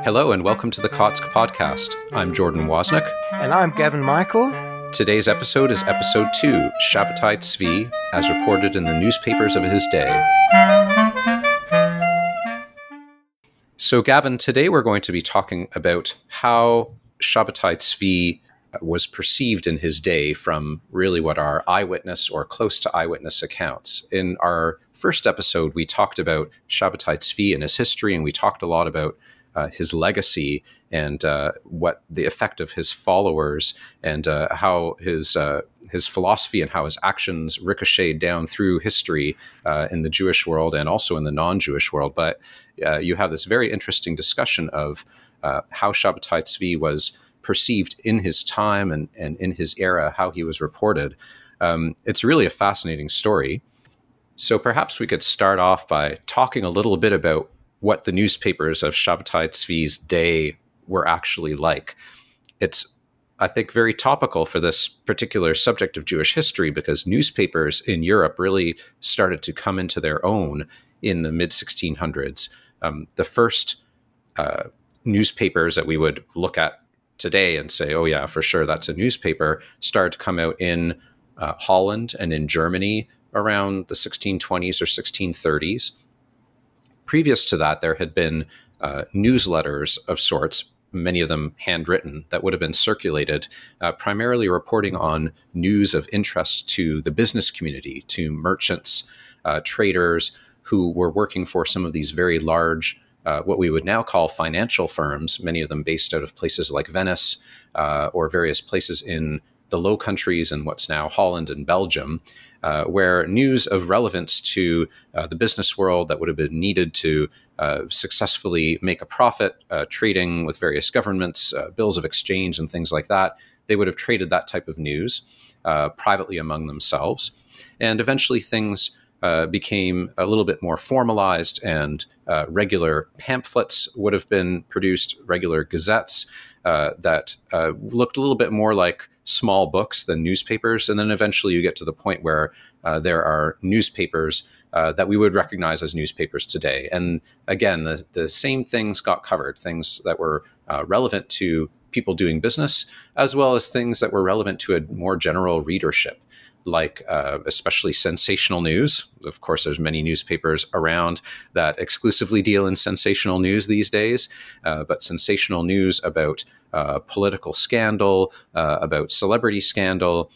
Hello and welcome to the Kotsk podcast. I'm Jordan Wozniak. And I'm Gavin Michael. Today's episode is episode 2, Shabbatai Tzvi, as reported in the newspapers of his day. So Gavin, today we're going to be talking about how Shabbatai Tzvi was perceived in his day from really what are eyewitness or close to eyewitness accounts. In our first episode, we talked about Shabbatai Tzvi and his history, and we talked a lot about his legacy and what the effect of his followers and how his philosophy and how his actions ricocheted down through history in the Jewish world and also in the non-Jewish world. But you have this very interesting discussion of how Shabbatai Tzvi was perceived in his time and in his era, how he was reported. It's really a fascinating story. So perhaps we could start off by talking a little bit about what the newspapers of Shabbatai Tzvi's day were actually like. It's, I think, very topical for this particular subject of Jewish history because newspapers in Europe really started to come into their own in the mid-1600s. The first newspapers that we would look at today and say, oh yeah, for sure, that's a newspaper, started to come out in Holland and in Germany around the 1620s or 1630s. Previous to that, there had been newsletters of sorts, many of them handwritten, that would have been circulated, primarily reporting on news of interest to the business community, to merchants, traders who were working for some of these very large, what we would now call financial firms, many of them based out of places like Venice or various places in the Low Countries and what's now Holland and Belgium, where news of relevance to the business world that would have been needed to successfully make a profit, trading with various governments, bills of exchange and things like that, they would have traded that type of news privately among themselves. And eventually things became a little bit more formalized and regular pamphlets would have been produced, regular gazettes that looked a little bit more like small books than newspapers. And then eventually you get to the point where there are newspapers that we would recognize as newspapers today. And again, the same things got covered, things that were relevant to people doing business, as well as things that were relevant to a more general readership, like especially sensational news. Of course, there's many newspapers around that exclusively deal in sensational news these days, but sensational news about political scandal, about celebrity scandal,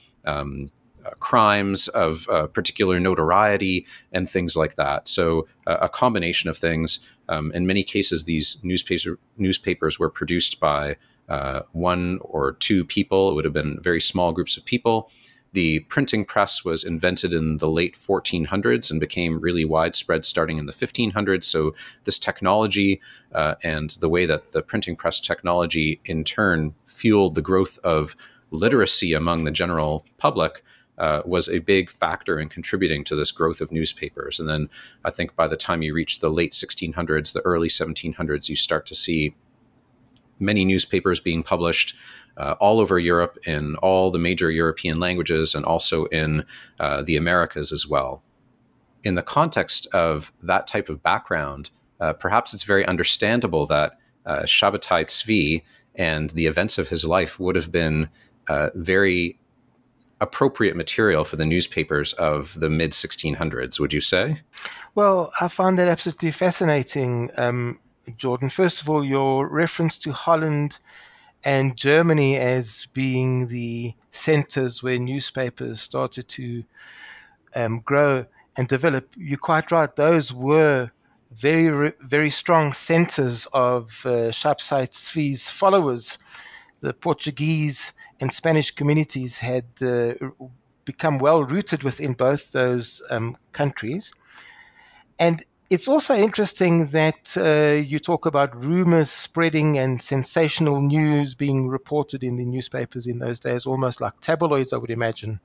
crimes of particular notoriety, and things like that. So a combination of things. In many cases, these newspapers were produced by one or two people. It would have been very small groups of people. The printing press was invented in the late 1400s and became really widespread starting in the 1500s. So this technology and the way that the printing press technology in turn fueled the growth of literacy among the general public was a big factor in contributing to this growth of newspapers. And then I think by the time you reach the late 1600s, the early 1700s, you start to see many newspapers being published all over Europe in all the major European languages and also in the Americas as well. In the context of that type of background, perhaps it's very understandable that Shabbatai Tzvi and the events of his life would have been very appropriate material for the newspapers of the mid-1600s, would you say? Well, I found that absolutely fascinating, Jordan. First of all, your reference to Holland and Germany as being the centers where newspapers started to grow and develop. You're quite right. Those were very, very strong centers of Shabbatai Tzvi's followers. The Portuguese and Spanish communities had become well rooted within both those countries. And it's also interesting that you talk about rumors spreading and sensational news being reported in the newspapers in those days, almost like tabloids, I would imagine.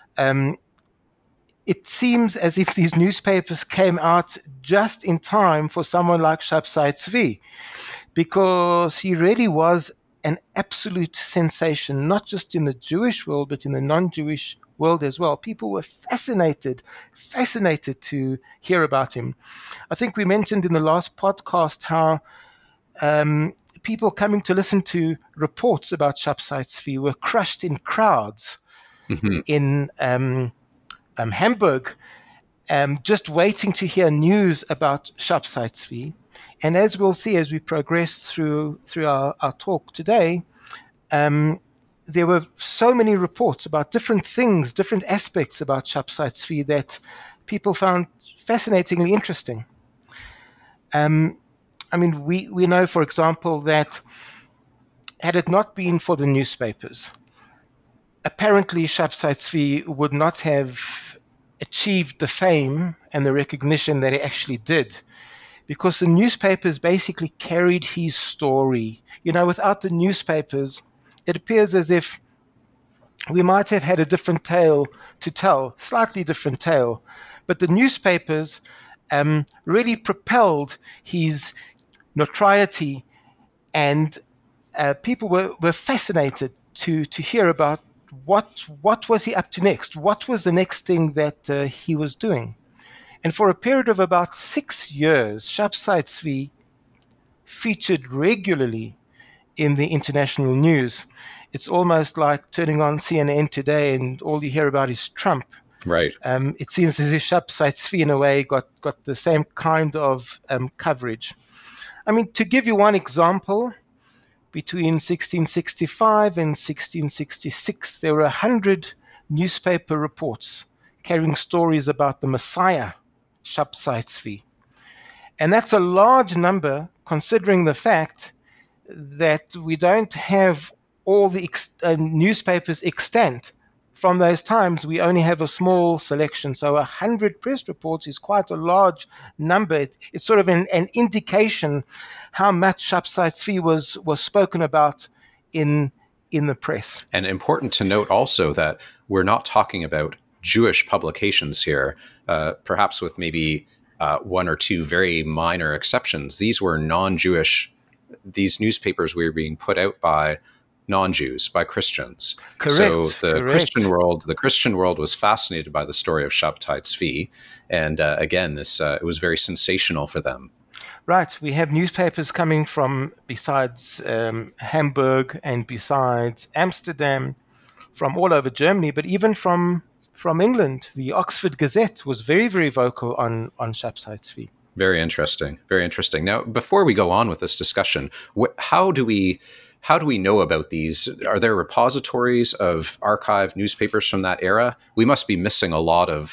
It seems as if these newspapers came out just in time for someone like Shabbatai Tzvi, because he really was an absolute sensation, not just in the Jewish world, but in the non-Jewish world as well. People were fascinated to hear about him. I think we mentioned in the last podcast how people coming to listen to reports about Shabtai Tzvi were crushed in crowds in Hamburg, just waiting to hear news about Shabtai Tzvi. And as we'll see as we progress through our talk today, there were so many reports about different things, different aspects about Shabtai Tzvi that people found fascinatingly interesting. We know, for example, that had it not been for the newspapers, apparently Shabtai Tzvi would not have achieved the fame and the recognition that he actually did, because the newspapers basically carried his story. Without the newspapers, it appears as if we might have had a different tale to tell, slightly different tale. But the newspapers really propelled his notoriety, and people were fascinated to hear about what was he up to next, what was the next thing that he was doing. And for a period of about 6 years, Shabtai Tzvi featured regularly in the international news. It's almost like turning on CNN today and all you hear about is Trump. Right. It seems as if Shabtai Tzvi, in a way, got the same kind of coverage. To give you one example, between 1665 and 1666, there were 100 newspaper reports carrying stories about the Messiah, Shabtai Tzvi. And that's a large number, considering the fact that we don't have all the newspapers extant from those times. We only have a small selection. So 100 press reports is quite a large number. It's sort of an indication how much Shabtai Tzvi was spoken about in the press. And important to note also that we're not talking about Jewish publications here, perhaps with maybe one or two very minor exceptions. These were non-Jewish. These newspapers were being put out by non-Jews, by Christians. Correct. So the Christian world was fascinated by the story of Shabtai Tzvi, and again, it was very sensational for them. Right. We have newspapers coming from, besides Hamburg and besides Amsterdam, from all over Germany, but even from England. The Oxford Gazette was very, very vocal on Shabtai Tzvi. Very interesting. Very interesting. Now, before we go on with this discussion, how do we know about these? Are there repositories of archived newspapers from that era? We must be missing a lot of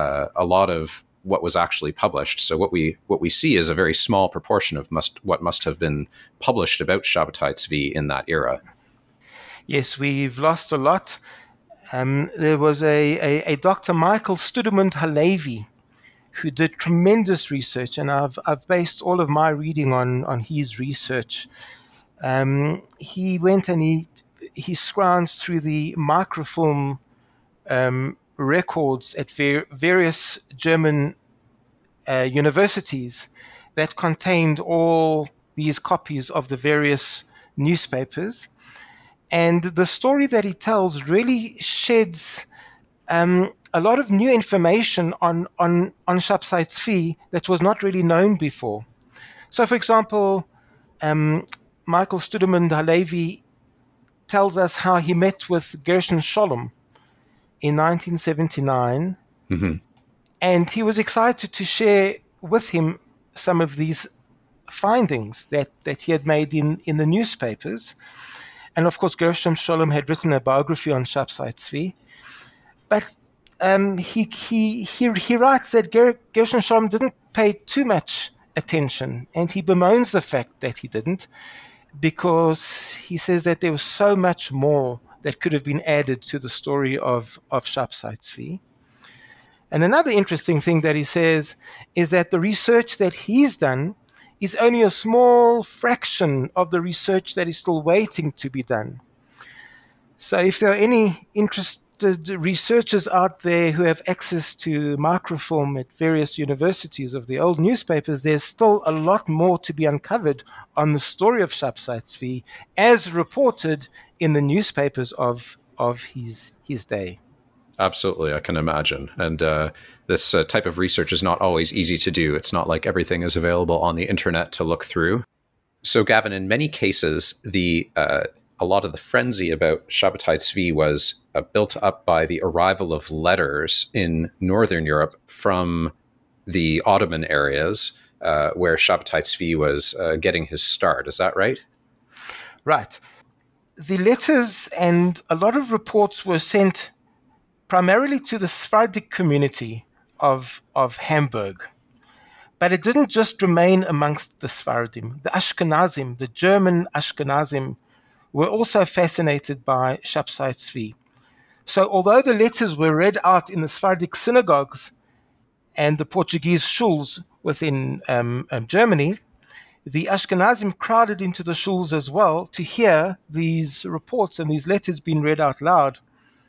what was actually published. So what we see is a very small proportion of what must have been published about Shabtai Tzvi in that era. Yes, we've lost a lot. There was a Dr. Michael Studemund Halevi who did tremendous research, and I've based all of my reading on his research. He went and he scrounged through the microfilm records at various German universities that contained all these copies of the various newspapers. And the story that he tells really sheds a lot of new information on Shabtai Tzvi that was not really known before. So, for example, Michael Studemund Halevi tells us how he met with Gershon Scholem in 1979, and he was excited to share with him some of these findings that he had made in the newspapers. And of course, Gershon Scholem had written a biography on Shabtai Tzvi, but he writes that Gershon Scholem didn't pay too much attention, and he bemoans the fact that he didn't, because he says that there was so much more that could have been added to the story of Shabtai Tzvi. And another interesting thing that he says is that the research that he's done is only a small fraction of the research that is still waiting to be done. So if there are any interested researchers out there who have access to microfilm at various universities of the old newspapers, there's still a lot more to be uncovered on the story of Shabtai Tzvi as reported in the newspapers of his day. Absolutely, I can imagine. And this type of research is not always easy to do. It's not like everything is available on the internet to look through. So, Gavin, in many cases, a lot of the frenzy about Shabbatai Tzvi was built up by the arrival of letters in Northern Europe from the Ottoman areas, where Shabbatai Tzvi was getting his start. Is that right? Right. The letters and a lot of reports were sent primarily to the Sephardic community of Hamburg. But it didn't just remain amongst the Sephardim. The Ashkenazim, the German Ashkenazim, were also fascinated by Shabtai Tzvi. So although the letters were read out in the Sephardic synagogues and the Portuguese shuls within Germany, the Ashkenazim crowded into the shuls as well to hear these reports and these letters being read out loud.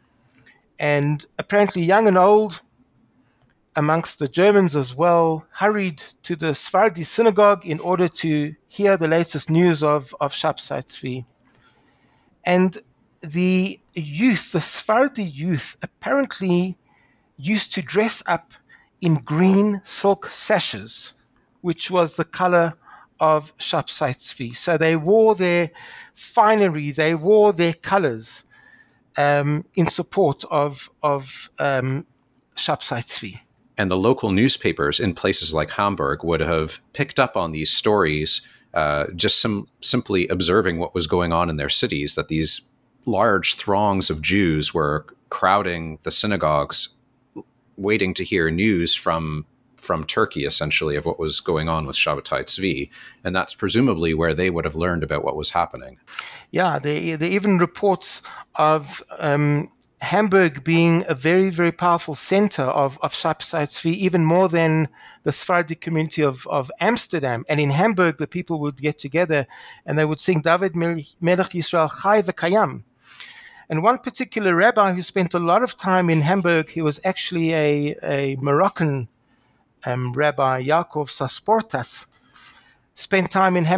And apparently young and old, amongst the Germans as well, hurried to the Sephardi synagogue in order to hear the latest news of Shabtai Tzvi. And the youth, the Sephardi youth, apparently used to dress up in green silk sashes, which was the color of Shabtai Tzvi. So they wore their finery, they wore their colors in support of Shabtai Tzvi. And the local newspapers in places like Hamburg would have picked up on these stories, just simply observing what was going on in their cities, that these large throngs of Jews were crowding the synagogues, waiting to hear news from Turkey, essentially, of what was going on with Shabbatai Tzvi. And that's presumably where they would have learned about what was happening. Yeah, there even reports of Hamburg being a very, very powerful center of Shabtai Tzvi, even more than the Sephardic community of Amsterdam. And in Hamburg, the people would get together and they would sing David Melech Yisrael Chai V'Kayam. And one particular rabbi who spent a lot of time in Hamburg, he was actually a Moroccan Rabbi Yaakov Sasportas, spent time in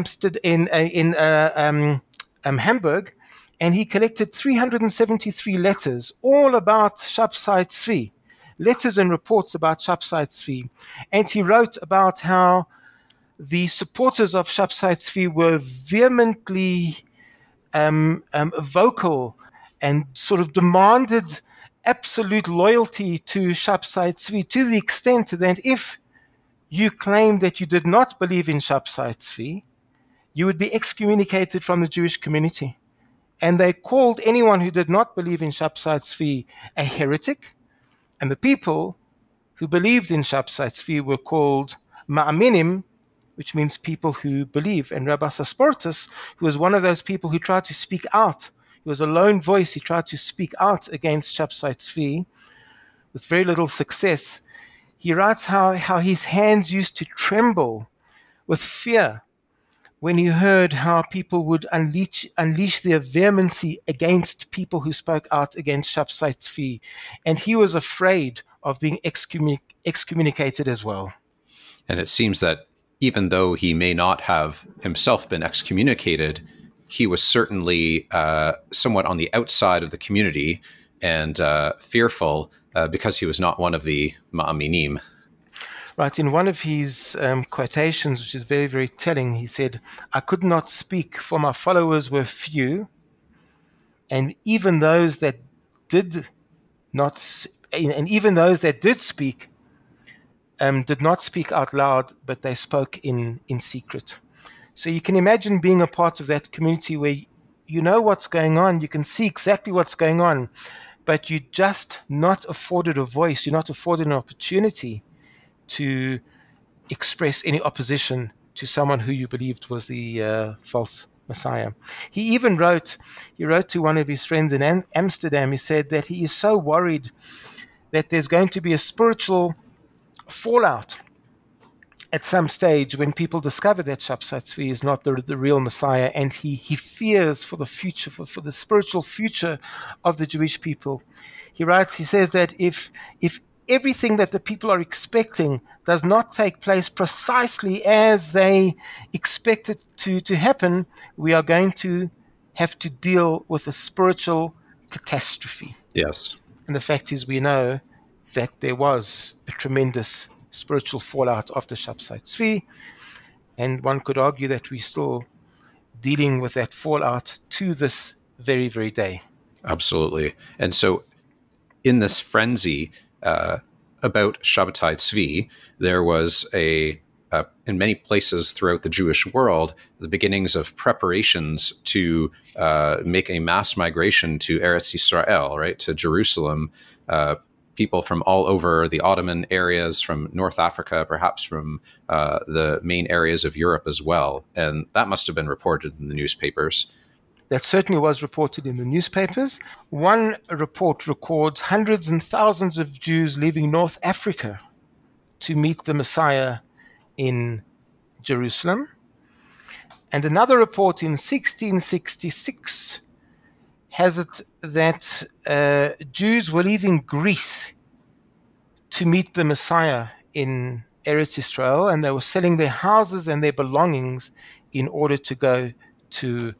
Hamburg, and he collected 373 letters, all about Shabtai Tzvi, letters and reports about Shabtai Tzvi. And he wrote about how the supporters of Shabtai Tzvi were vehemently vocal and sort of demanded absolute loyalty to Shabtai Tzvi, to the extent that if you claimed that you did not believe in Shabtai Tzvi, you would be excommunicated from the Jewish community. And they called anyone who did not believe in Shabtai Tzvi a heretic, and the people who believed in Shabtai Tzvi were called ma'aminim, which means people who believe. And Rabbi Sasportas, who was one of those people who tried to speak out, he was a lone voice, he tried to speak out against Shabtai Tzvi with very little success. He writes how his hands used to tremble with fear when he heard how people would unleash their vehemency against people who spoke out against Shabtai Tzvi. And he was afraid of being excommunicated as well. And it seems that even though he may not have himself been excommunicated, he was certainly somewhat on the outside of the community and fearful because he was not one of the ma'aminim. Right, in one of his quotations, which is very, very telling, he said, "I could not speak, for my followers were few, and even those that did not, and even those that did speak, did not speak out loud, but they spoke in secret." So you can imagine being a part of that community where you know what's going on, you can see exactly what's going on, but you're just not afforded a voice, you're not afforded an opportunity to express any opposition to someone who you believed was the false Messiah. He even wrote to one of his friends in Amsterdam, he said that he is so worried that there's going to be a spiritual fallout at some stage when people discover that Shabtai Tzvi is not the real Messiah, and he fears for the future, for the spiritual future of the Jewish people. He says that if everything that the people are expecting does not take place precisely as they expect it to happen, we are going to have to deal with a spiritual catastrophe. Yes. And the fact is, we know that there was a tremendous spiritual fallout after Shabtai Tzvi, and one could argue that we still dealing with that fallout to this very, very day. Absolutely. And so in this frenzy about Shabbatai Tzvi, there was in many places throughout the Jewish world, the beginnings of preparations to make a mass migration to Eretz Yisrael, right, to Jerusalem. People from all over the Ottoman areas, from North Africa, perhaps from the main areas of Europe as well. And that must have been reported in the newspapers. That certainly was reported in the newspapers. One report records hundreds and thousands of Jews leaving North Africa to meet the Messiah in Jerusalem. And another report in 1666 has it that Jews were leaving Greece to meet the Messiah in Eretz Israel, and they were selling their houses and their belongings in order to go to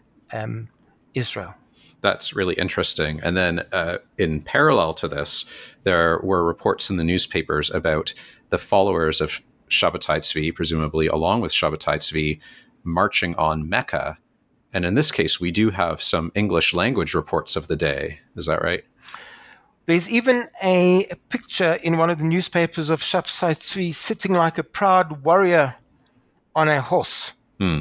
Israel. That's really interesting. And then in parallel to this, there were reports in the newspapers about the followers of Shabbatai Tzvi, presumably along with Shabbatai Tzvi, marching on Mecca. And in this case, we do have some English language reports of the day. Is that right? There's even a picture in one of the newspapers of Shabbatai Tzvi sitting like a proud warrior on a horse.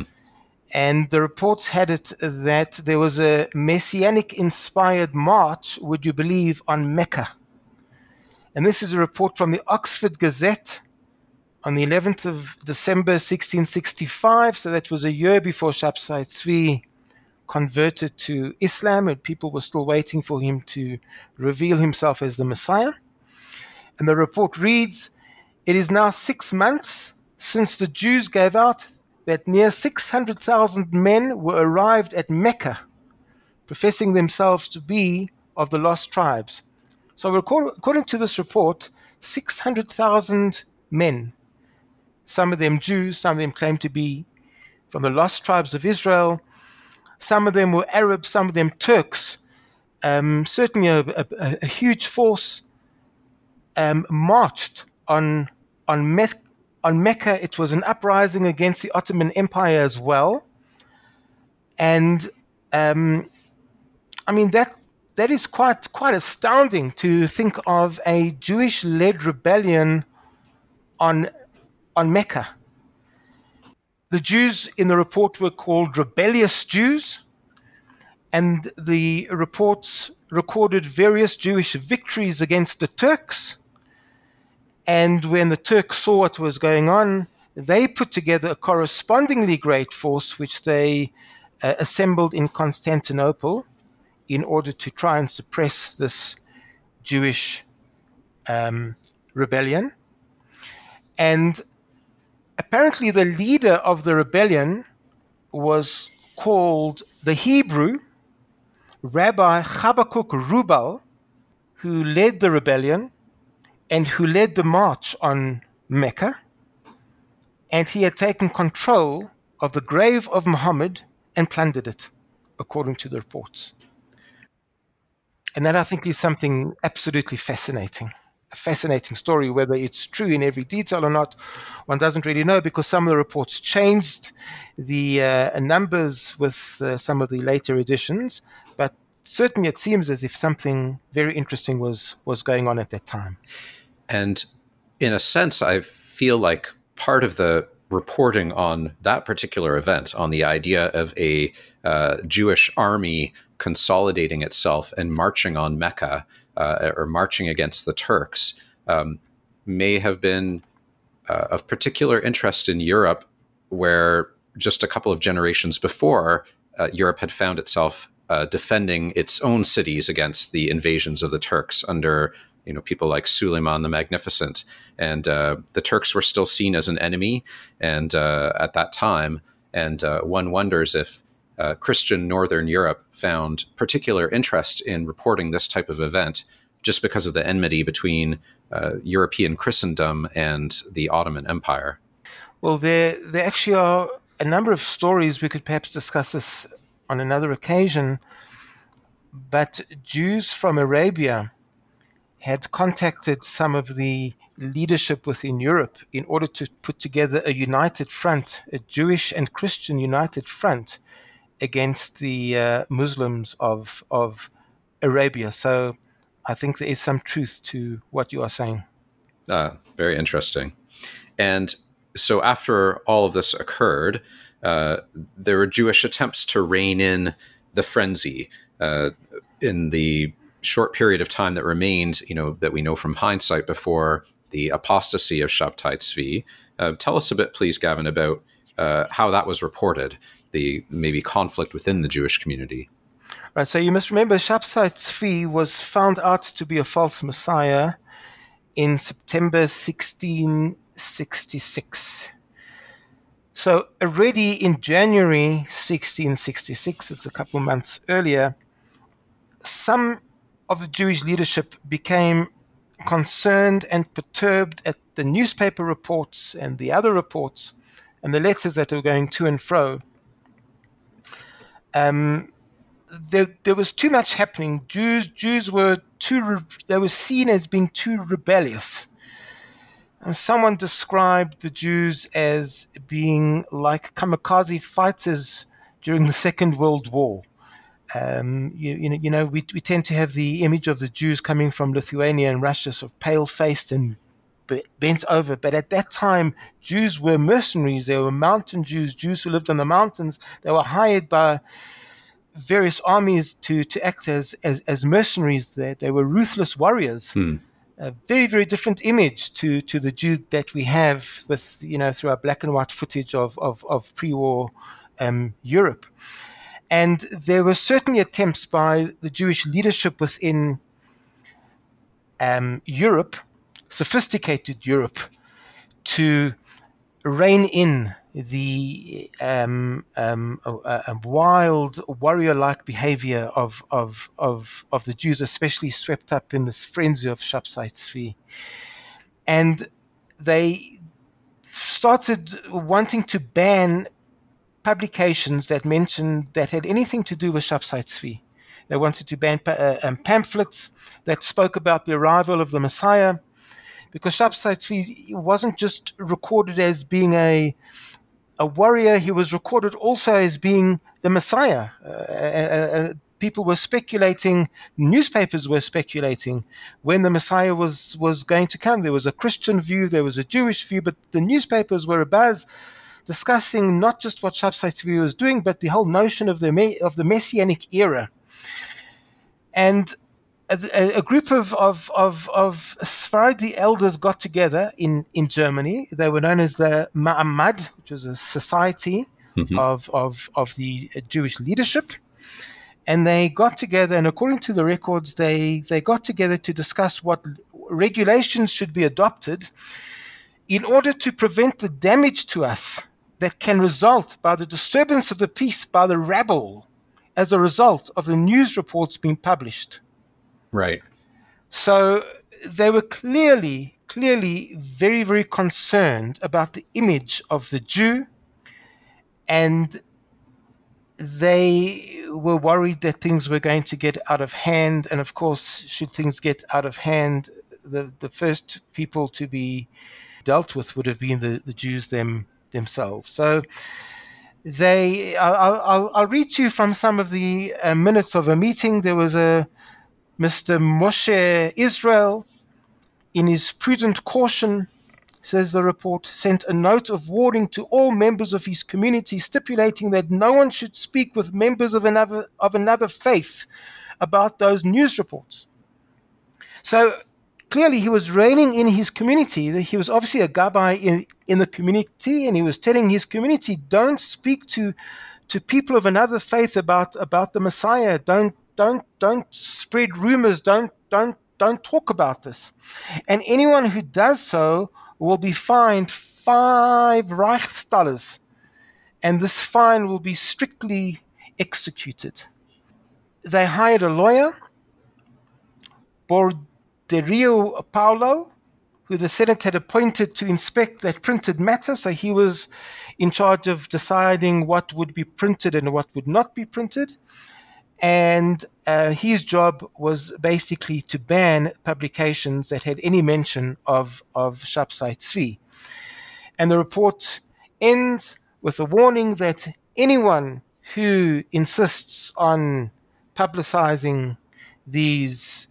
And the reports had it that there was a messianic-inspired march, would you believe, on Mecca. And this is a report from the Oxford Gazette on the 11th of December, 1665. So that was a year before Shabbatai Tzvi converted to Islam, and people were still waiting for him to reveal himself as the Messiah. And the report reads, "It is now 6 months since the Jews gave out that near 600,000 men were arrived at Mecca, professing themselves to be of the lost tribes." So according to this report, 600,000 men, some of them Jews, some of them claim to be from the lost tribes of Israel, some of them were Arabs, some of them Turks, certainly a huge force marched on Mecca. It was an uprising against the Ottoman Empire as well. And I mean, that is quite astounding to think of a Jewish-led rebellion on Mecca. The Jews in the report were called rebellious Jews, and the reports recorded various Jewish victories against the Turks. And when the Turks saw what was going on, they put together a correspondingly great force, which they assembled in Constantinople in order to try and suppress this Jewish rebellion. And apparently the leader of the rebellion was called the Hebrew Rabbi Habakkuk Rubal, who led the rebellion and who led the march on Mecca. And he had taken control of the grave of Muhammad and plundered it, according to the reports. And that, I think, is something absolutely fascinating. A fascinating story. Whether it's true in every detail or not, one doesn't really know, because some of the reports changed the numbers with some of the later editions. But certainly it seems as if something very interesting was going on at that time. And in a sense, I feel like part of the reporting on that particular event, on the idea of a Jewish army consolidating itself and marching on Mecca, or marching against the Turks, may have been of particular interest in Europe, where just a couple of generations before, Europe had found itself defending its own cities against the invasions of the Turks under people like Suleiman the Magnificent. And the Turks were still seen as an enemy and at that time. And one wonders if Christian Northern Europe found particular interest in reporting this type of event just because of the enmity between European Christendom and the Ottoman Empire. Well, there actually are a number of stories. We could perhaps discuss this on another occasion. But Jews from Arabia had contacted some of the leadership within Europe in order to put together a united front, a Jewish and Christian united front against the Muslims of Arabia. So I think there is some truth to what you are saying. Very interesting. And so after all of this occurred, there were Jewish attempts to rein in the frenzy in the short period of time that remained, that we know from hindsight before the apostasy of Shabtai Tzvi. Tell us a bit, please, Gavin, about how that was reported, the maybe conflict within the Jewish community. Right, so you must remember Shabtai Tzvi was found out to be a false messiah in September 1666. So already in January 1666, it's a couple months earlier, some of the Jewish leadership became concerned and perturbed at the newspaper reports and the other reports and the letters that were going to and fro. There was too much happening. Jews were they were seen as being too rebellious. And someone described the Jews as being like kamikaze fighters during the Second World War. We tend to have the image of the Jews coming from Lithuania and Russia, sort of pale-faced and bent over. But at that time, Jews were mercenaries. They were mountain Jews who lived on the mountains. They were hired by various armies to act as mercenaries. They were ruthless warriors. A very, very different image to the Jew that we have with, through our black and white footage of pre-war Europe. And there were certainly attempts by the Jewish leadership within Europe, sophisticated Europe, to rein in the wild warrior-like behavior of the Jews, especially swept up in this frenzy of Shabtai Tzvi. And they started wanting to ban publications that had anything to do with Shabtai Tzvi. They wanted to ban pamphlets that spoke about the arrival of the Messiah, because Shabtai Tzvi wasn't just recorded as being a warrior, he was recorded also as being the Messiah. People were speculating, newspapers were speculating when the Messiah was going to come. There was a Christian view, there was a Jewish view, but the newspapers were abuzz, discussing not just what Shabtai Tzvi was doing, but the whole notion of the Messianic era. And a group of Sephardi elders got together in Germany. They were known as the Ma'amad, which was a society of the Jewish leadership. And they got together, and according to the records, they got together to discuss what regulations should be adopted in order to prevent the damage to us that can result by the disturbance of the peace by the rabble as a result of the news reports being published. Right. So they were clearly very, very concerned about the image of the Jew, and they were worried that things were going to get out of hand. And of course, should things get out of hand, the first people to be dealt with would have been the Jews themselves. So I'll read to you from some of the minutes of a meeting. There was a Mr. Moshe Israel, in his prudent caution, says the report, sent a note of warning to all members of his community, stipulating that no one should speak with members of another faith about those news reports. So clearly he was reining in his community. He was obviously a gabbai in the community, and he was telling his community, don't speak to people of another faith about the Messiah. Don't spread rumors. Don't talk about this. And anyone who does so will be fined 5 Reichsthalers, and this fine will be strictly executed. They hired a lawyer, Borderio Paulo, who the Senate had appointed to inspect that printed matter. So he was in charge of deciding what would be printed and what would not be printed. And his job was basically to ban publications that had any mention of Shabtai Tzvi. And the report ends with a warning that anyone who insists on publicizing these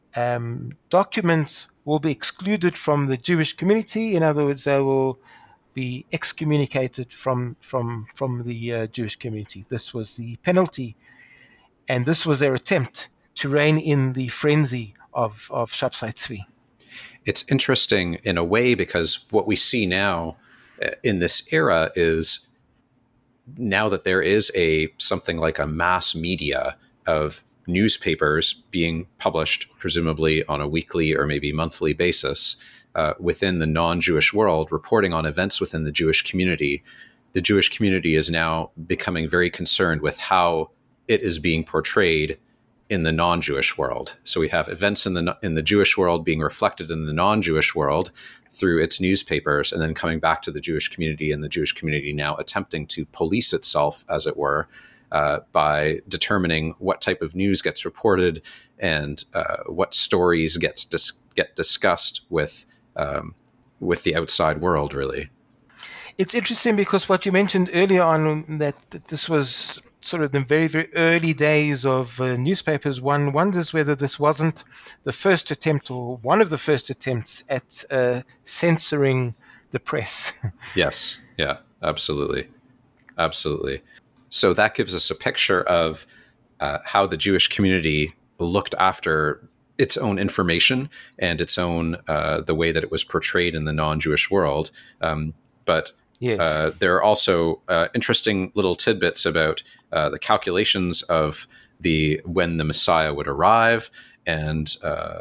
documents will be excluded from the Jewish community. In other words, they will be excommunicated from the Jewish community. This was the penalty, and this was their attempt to rein in the frenzy of Shabtai Tzvi. It's interesting in a way because what we see now in this era is now that there is something like a mass media of newspapers being published, presumably on a weekly or maybe monthly basis, within the non-Jewish world, reporting on events within the Jewish community. The Jewish community is now becoming very concerned with how it is being portrayed in the non-Jewish world. So we have events in the Jewish world being reflected in the non-Jewish world through its newspapers, and then coming back to the Jewish community, and the Jewish community now attempting to police itself, as it were, by determining what type of news gets reported and what stories get discussed with the outside world, really. It's interesting because what you mentioned earlier on, that this was sort of the very, very early days of newspapers. One wonders whether this wasn't the first attempt or one of the first attempts at censoring the press. Yes. Yeah, absolutely. Absolutely. So that gives us a picture of how the Jewish community looked after its own information and its own the way that it was portrayed in the non-Jewish world. But yes. There are also interesting little tidbits about the calculations of when the Messiah would arrive, and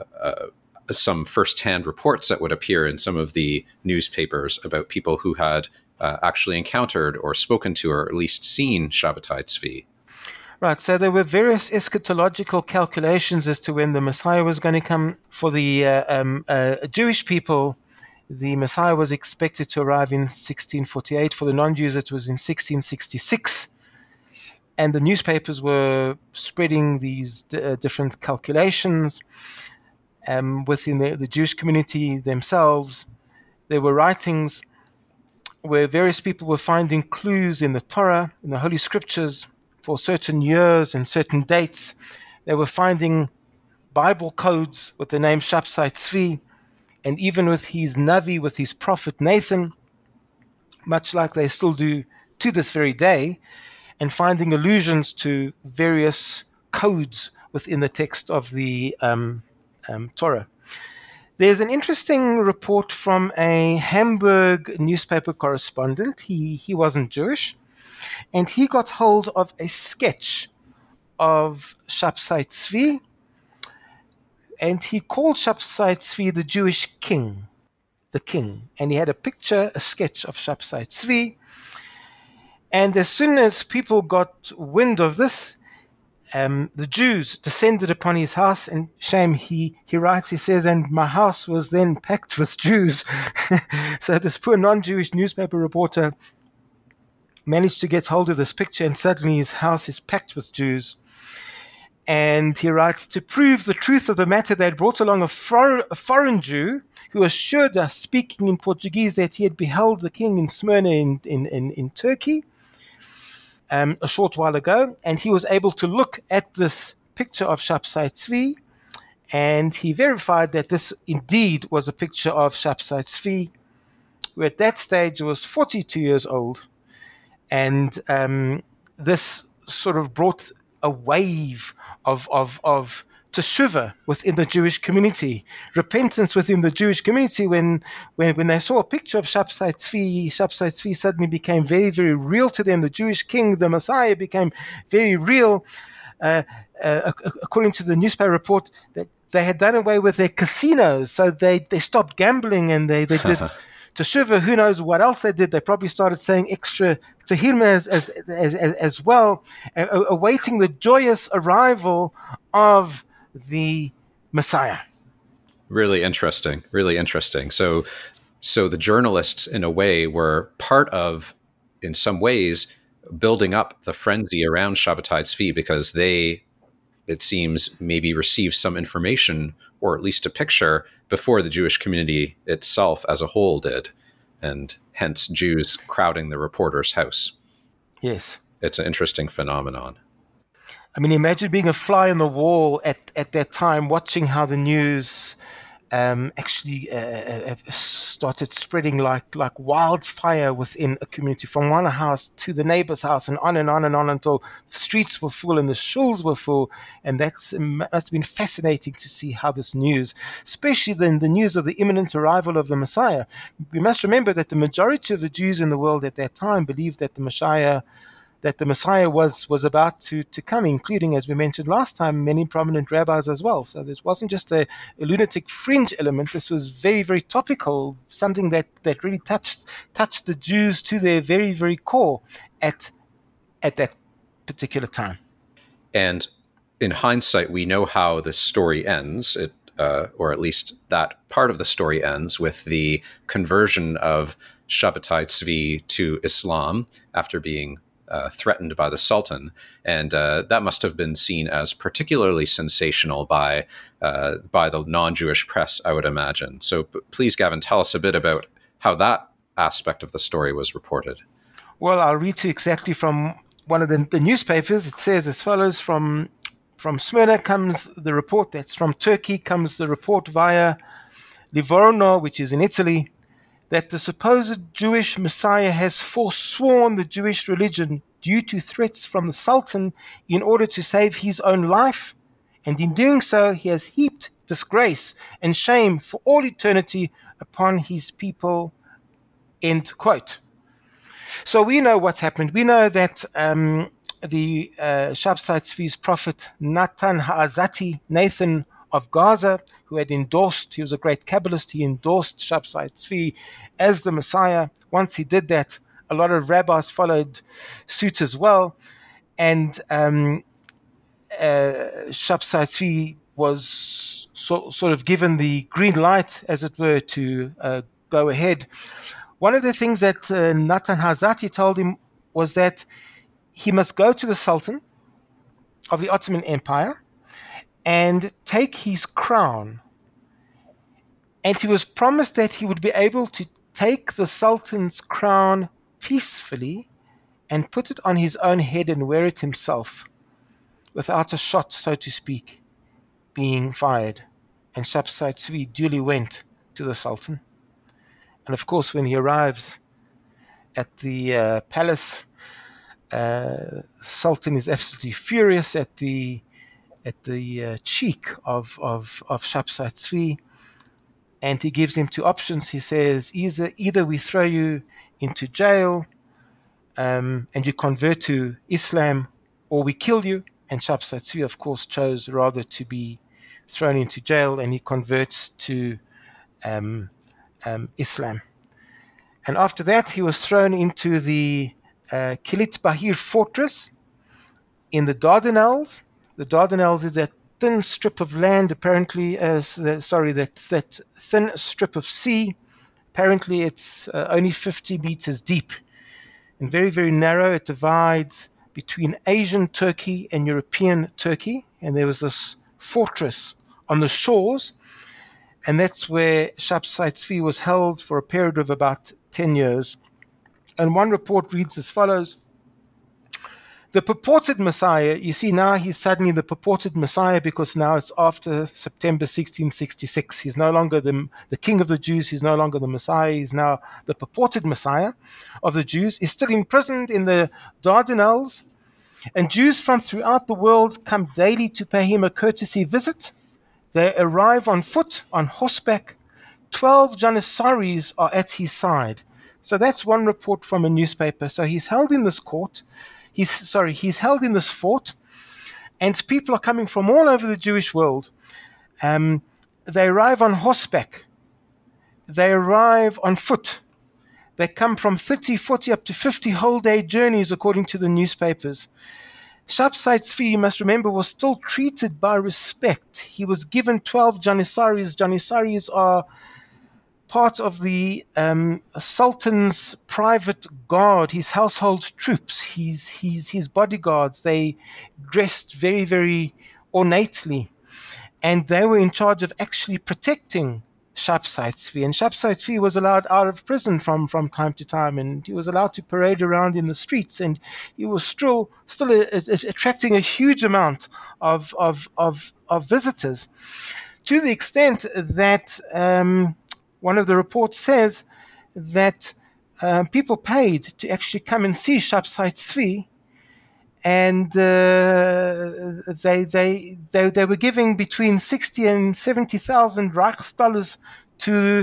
some first-hand reports that would appear in some of the newspapers about people who had actually encountered or spoken to or at least seen Shabbatai Tzvi. Right, so there were various eschatological calculations as to when the Messiah was going to come. For the Jewish people, the Messiah was expected to arrive in 1648. For the non-Jews, it was in 1666. And the newspapers were spreading these different calculations within the Jewish community themselves. There were writings where various people were finding clues in the Torah, in the Holy Scriptures, for certain years and certain dates. They were finding Bible codes with the name Shabtai Tzvi, and even with his Navi, with his prophet Nathan, much like they still do to this very day, and finding allusions to various codes within the text of the Torah. There's an interesting report from a Hamburg newspaper correspondent. He wasn't Jewish, and he got hold of a sketch of Shabtai Tzvi, and he called Shabtai Tzvi the Jewish king, the king. And he had a sketch of Shabtai Tzvi. And as soon as people got wind of this, the Jews descended upon his house, and shame, he writes, he says, and my house was then packed with Jews. So this poor non-Jewish newspaper reporter managed to get hold of this picture, and suddenly his house is packed with Jews. And he writes, to prove the truth of the matter, they had brought along a foreign Jew who assured us, speaking in Portuguese, that he had beheld the king in Smyrna in Turkey a short while ago, and he was able to look at this picture of Shabtai Tzvi, and he verified that this indeed was a picture of Shabtai Tzvi, who at that stage was 42 years old. And this sort of brought a wave of teshuvah within the Jewish community, repentance within the Jewish community. When they saw a picture of Shabtai Tzvi suddenly became very, very real to them. The Jewish king, the Messiah, became very real. According to the newspaper report, that they had done away with their casinos, so they stopped gambling, and they did teshuvah. Who knows what else they did? They probably started saying extra tehillim as well, awaiting the joyous arrival of the Messiah. Really interesting. Really interesting. So the journalists, in a way, were part of, in some ways, building up the frenzy around Shabbatai Tzvi, because they it seems, maybe received some information or at least a picture before the Jewish community itself as a whole did, and hence Jews crowding the reporter's house. Yes. It's an interesting phenomenon. I mean, imagine being a fly on the wall at that time, watching how the news actually started spreading like wildfire within a community, from one house to the neighbor's house, and on and on and on, until the streets were full and the shuls were full. And must have been fascinating to see how this news, especially the news of the imminent arrival of the Messiah. We must remember that the majority of the Jews in the world at that time believed that the Messiah was about to come, including, as we mentioned last time, many prominent rabbis as well. So this wasn't just a lunatic fringe element. This was very, very topical, something that really touched the Jews to their very, very core at that particular time. And in hindsight, we know how this story ends. Or at least that part of the story ends with the conversion of Shabbatai Tzvi to Islam after being threatened by the Sultan, and that must have been seen as particularly sensational by the non-Jewish press, I would imagine. So please, Gavin, tell us a bit about how that aspect of the story was reported. Well, I'll read to you exactly from one of the newspapers. It says as follows: From Smyrna comes the report. That's from Turkey comes the report via Livorno, which is in Italy, that the supposed Jewish Messiah has forsworn the Jewish religion due to threats from the Sultan in order to save his own life, and in doing so he has heaped disgrace and shame for all eternity upon his people, end quote. So we know what's happened. We know that the Shabtai Tzvi's prophet Nathan of Gaza, who had endorsed, he was a great Kabbalist, he endorsed Shabtai Tzvi as the Messiah. Once he did that, a lot of rabbis followed suit as well. And Shabtai Tzvi was sort of given the green light, as it were, to go ahead. One of the things that Natan Hazati told him was that he must go to the Sultan of the Ottoman Empire and take his crown. And he was promised that he would be able to take the Sultan's crown peacefully and put it on his own head and wear it himself, without a shot, so to speak, being fired. And Shabtai Tzvi duly went to the Sultan. And of course, when he arrives at the palace, Sultan is absolutely furious at the cheek of Shabtai Tzvi, and he gives him two options. He says, either we throw you into jail and you convert to Islam, or we kill you. And Shabtai Tzvi, of course, chose rather to be thrown into jail, and he converts to Islam. And after that, he was thrown into the Kilit Bahir fortress in the Dardanelles. The Dardanelles is that thin strip of land, apparently, that thin strip of sea. Apparently, it's only 50 meters deep and very, very narrow. It divides between Asian Turkey and European Turkey. And there was this fortress on the shores. And that's where Shabtai Tzvi was held for a period of about 10 years. And one report reads as follows: the purported Messiah, you see, now he's suddenly the purported Messiah, because now it's after September 1666. He's no longer the king of the Jews. He's no longer the Messiah. He's now the purported Messiah of the Jews. He's still imprisoned in the Dardanelles. And Jews from throughout the world come daily to pay him a courtesy visit. They arrive on foot, on horseback. 12 Janissaries are at his side. So that's one report from a newspaper. So he's held in this court. He's held in this fort, and people are coming from all over the Jewish world. They arrive on horseback. They arrive on foot. They come from 30, 40, up to 50 whole day journeys, according to the newspapers. Shabtai Tzvi, you must remember, was still treated by respect. He was given 12 Janissaries. Janissaries are part of the Sultan's private guard, his household troops, his bodyguards. They dressed very, very ornately. And they were in charge of actually protecting Shabsai Tzvi. And Shabsai Tzvi was allowed out of prison from time to time, and he was allowed to parade around in the streets, and he was still attracting a huge amount of visitors, to the extent that one of the reports says that people paid to actually come and see Shabsai Tzvi, and they were giving between 60 and 70,000 Reichsdollars to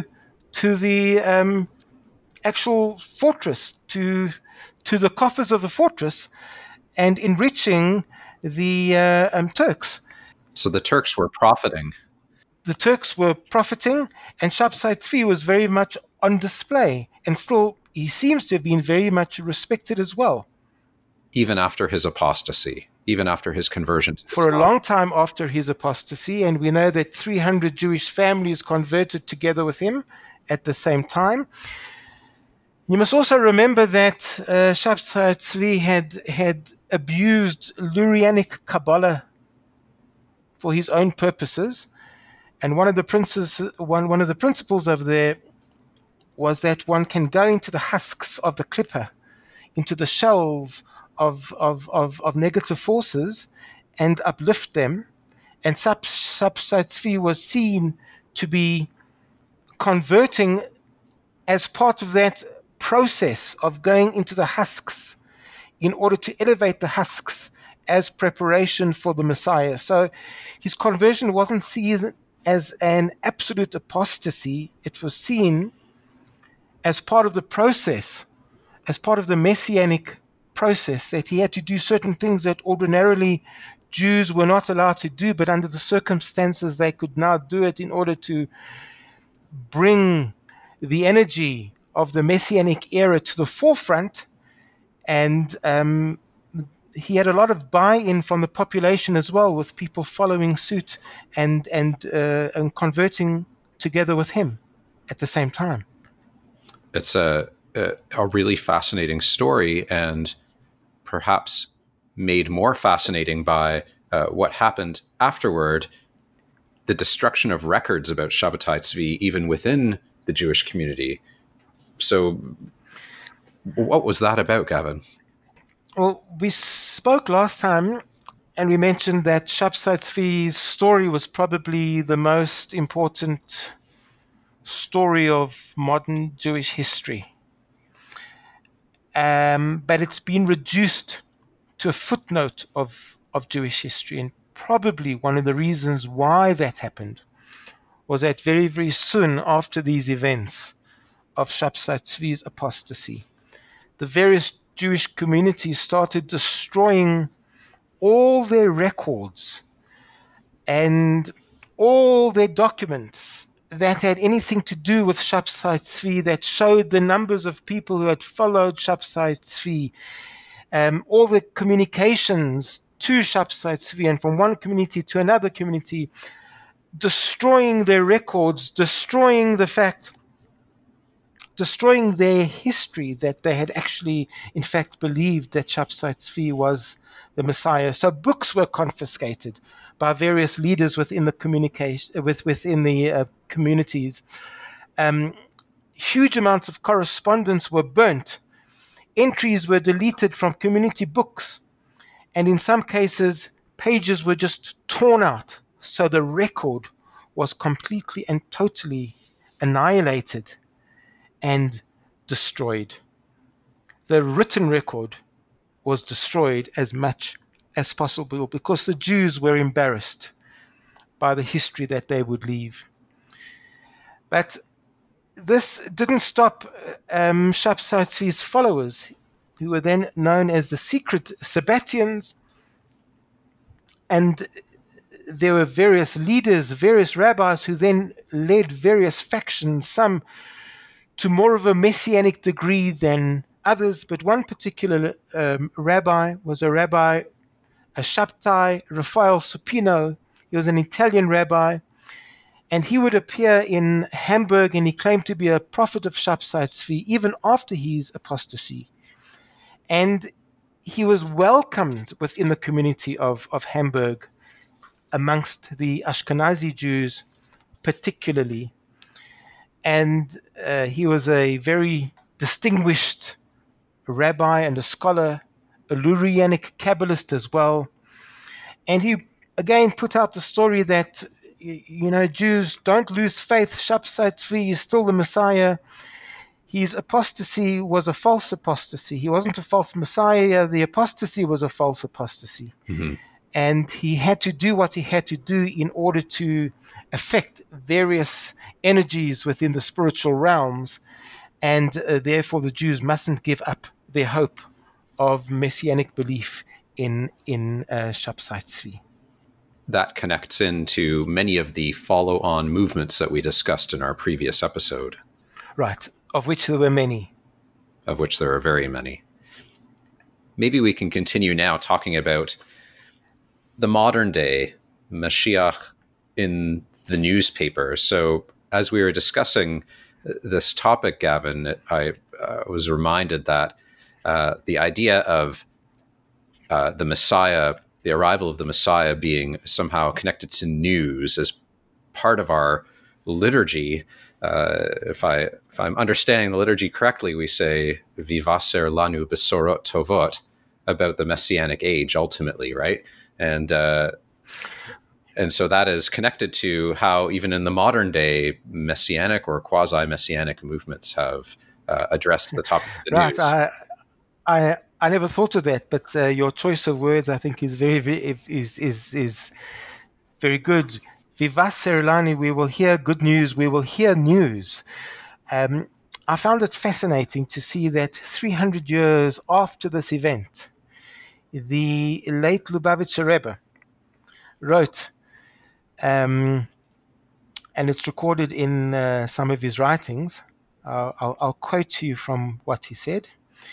the actual fortress, to the coffers of the fortress, and enriching the Turks. So the Turks were profiting. The Turks were profiting, and Shabsai Tzvi was very much on display, and still he seems to have been very much respected as well. Even after his apostasy, even after his conversion to For Islam. a long time after his apostasy, and we know that 300 Jewish families converted together with him at the same time. You must also remember that Shabsai Tzvi had abused Lurianic Kabbalah for his own purposes, and one of the principles of there was that one can go into the husks of the clipper, into the shells of negative forces, and uplift them. And Shabsai Tzvi was seen to be converting as part of that process of going into the husks in order to elevate the husks as preparation for the Messiah. So his conversion wasn't seen as an absolute apostasy. It was seen as part of the process, as part of the messianic process, that he had to do certain things that ordinarily Jews were not allowed to do, but under the circumstances they could now do it in order to bring the energy of the messianic era to the forefront. And he had a lot of buy-in from the population as well, with people following suit and converting together with him at the same time. It's a really fascinating story, and perhaps made more fascinating by what happened afterward, the destruction of records about Shabbatai Tzvi even within the Jewish community. So what was that about, Gavin? Well, we spoke last time, and we mentioned that Shabsai Tzvi's story was probably the most important story of modern Jewish history. But it's been reduced to a footnote of Jewish history, and probably one of the reasons why that happened was that very, very soon after these events of Shabsai Tzvi's apostasy, the various Jewish communities started destroying all their records and all their documents that had anything to do with Shabsai Tzvi, that showed the numbers of people who had followed Shabsai Tzvi, all the communications to Shabsai Tzvi and from one community to another community, destroying their records, destroying their history, that they had actually, in fact, believed that Shabsai Tzvi was the Messiah. So books were confiscated by various leaders within the communities. Huge amounts of correspondence were burnt. Entries were deleted from community books, and in some cases, pages were just torn out. So the record was completely and totally annihilated and destroyed. The written record was destroyed as much as possible because the Jews were embarrassed by the history that they would leave. But this didn't stop Shabsai Tzvi's followers, who were then known as the secret Sabbatians, and there were various leaders, various rabbis who then led various factions, some to more of a messianic degree than others. But one particular rabbi was a Shabtai Raphael Supino. He was an Italian rabbi, and he would appear in Hamburg, and he claimed to be a prophet of Shabsai Tzvi even after his apostasy. And he was welcomed within the community of Hamburg. amongst the Ashkenazi Jews particularly. And he was a very distinguished rabbi and a scholar, a Lurianic Kabbalist as well. And he again put out the story that, Jews, don't lose faith. Shabtai Tzvi is still the Messiah. His apostasy was a false apostasy. He wasn't a false Messiah. The apostasy was a false apostasy. Mm-hmm. And he had to do what he had to do in order to affect various energies within the spiritual realms. And therefore, the Jews mustn't give up their hope of messianic belief in Shabtai Tzvi. That connects into many of the follow-on movements that we discussed in our previous episode. Right, of which there were many. Of which there are very many. Maybe we can continue now talking about the modern day Mashiach in the newspaper. So as we were discussing this topic, Gavin, I was reminded that the idea of the Messiah, the arrival of the Messiah being somehow connected to news as part of our liturgy. If I'm understanding the liturgy correctly, we say Vivaser lanu besorot tovot about the Messianic age ultimately, right? And so that is connected to how even in the modern day Messianic or quasi-Messianic movements have addressed the topic of the news. I never thought of that, but your choice of words, I think, is very good. Vivaser lanu, we will hear good news. We will hear news. I found it fascinating to see that 300 years after this event, the late Lubavitcher Rebbe wrote, and it's recorded in some of his writings. I'll quote to you from what he said.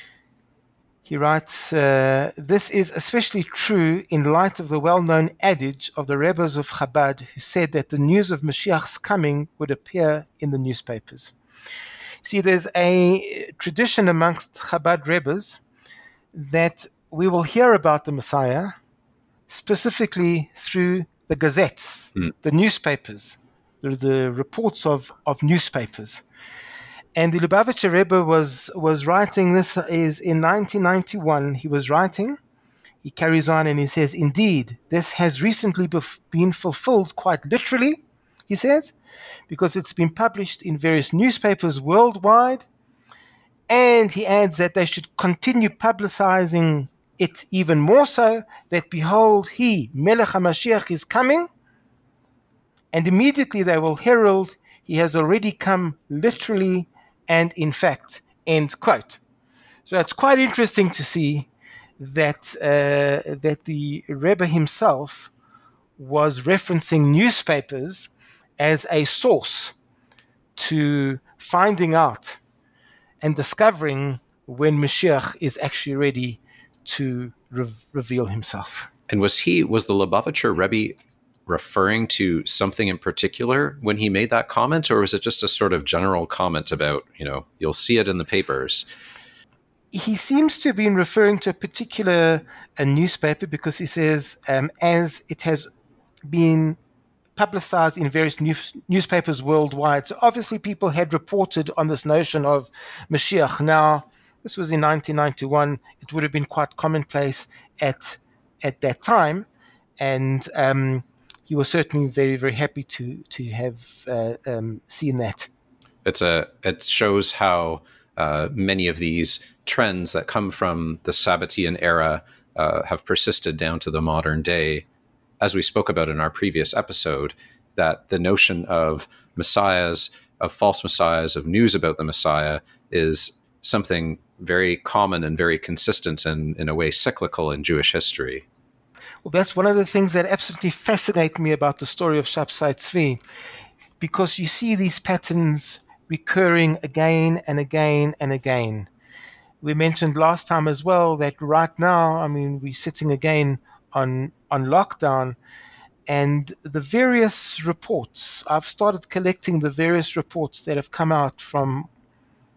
He writes, this is especially true in light of the well-known adage of the Rebbes of Chabad, who said that the news of Mashiach's coming would appear in the newspapers. See, there's a tradition amongst Chabad Rebbes that we will hear about the Messiah specifically through the gazettes, the newspapers, the reports of newspapers. And the Lubavitcher Rebbe was writing, this is in 1991, he was writing, he carries on and he says, indeed, this has recently been fulfilled quite literally, he says, because it's been published in various newspapers worldwide. And he adds that they should continue publicizing it even more so, that behold, he, Melech HaMashiach, is coming, and immediately they will herald, he has already come literally and in fact, end quote. So it's quite interesting to see that the Rebbe himself was referencing newspapers as a source to finding out and discovering when Mashiach is actually ready to reveal himself. And was the Lubavitcher Rebbe referring to something in particular when he made that comment, or was it just a sort of general comment about, you'll see it in the papers? He seems to have been referring to a particular newspaper, because he says, as it has been publicized in various newspapers worldwide. So obviously people had reported on this notion of Mashiach. Now, this was in 1991. It would have been quite commonplace at that time. And he was certainly very, very happy to have seen that. It shows how many of these trends that come from the Sabbatean era have persisted down to the modern day. As we spoke about in our previous episode, that the notion of messiahs, of false messiahs, of news about the Messiah is something very common and very consistent and, in a way, cyclical in Jewish history. Well, that's one of the things that absolutely fascinate me about the story of Shabtai Tzvi, because you see these patterns recurring again and again and again. We mentioned last time as well that right now, we're sitting again on lockdown, and the various reports, I've started collecting the various reports that have come out from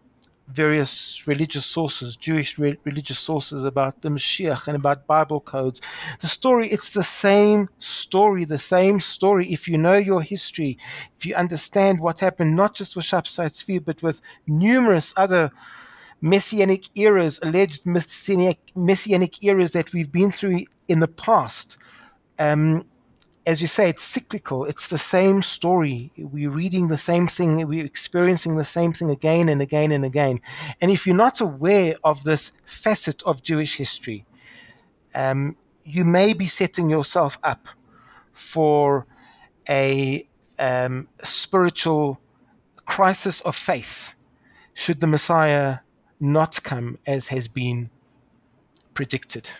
various religious sources, Jewish religious sources about the Mashiach and about Bible codes. The story, it's the same story, If you know your history, if you understand what happened, not just with Shabtai Tzvi, but with numerous other messianic eras, alleged messianic eras that we've been through in the past, as you say, it's cyclical. It's the same story. We're reading the same thing. We're experiencing the same thing again and again and again. And if you're not aware of this facet of Jewish history, you may be setting yourself up for a spiritual crisis of faith should the Messiah not come as has been predicted.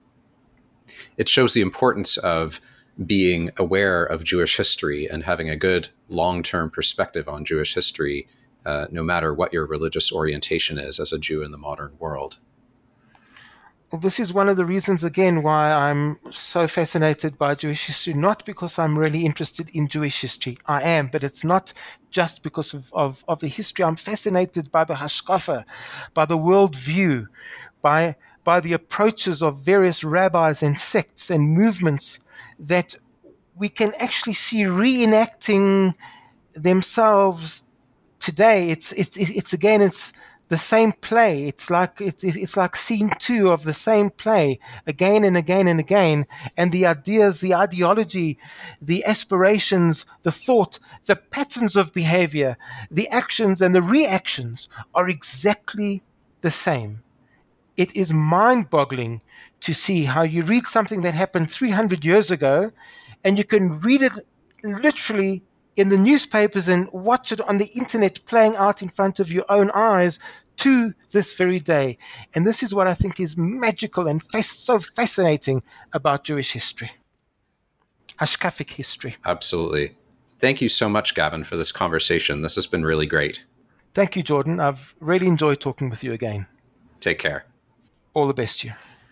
It shows the importance of being aware of Jewish history and having a good long-term perspective on Jewish history, no matter what your religious orientation is as a Jew in the modern world. Well, this is one of the reasons, again, why I'm so fascinated by Jewish history, not because I'm really interested in Jewish history. I am, but it's not just because of the history. I'm fascinated by the hashkafa, by the worldview, by the approaches of various rabbis and sects and movements that we can actually see reenacting themselves today. It's the same play. It's like scene two of the same play again and again and again. And the ideas, the ideology, the aspirations, the thought, the patterns of behavior, the actions and the reactions are exactly the same. It is mind-boggling to see how you read something that happened 300 years ago, and you can read it literally in the newspapers and watch it on the internet playing out in front of your own eyes to this very day. And this is what I think is magical and so fascinating about Jewish history, hashkafic history. Absolutely. Thank you so much, Gavin, for this conversation. This has been really great. Thank you, Jordan. I've really enjoyed talking with you again. Take care. All the best to you.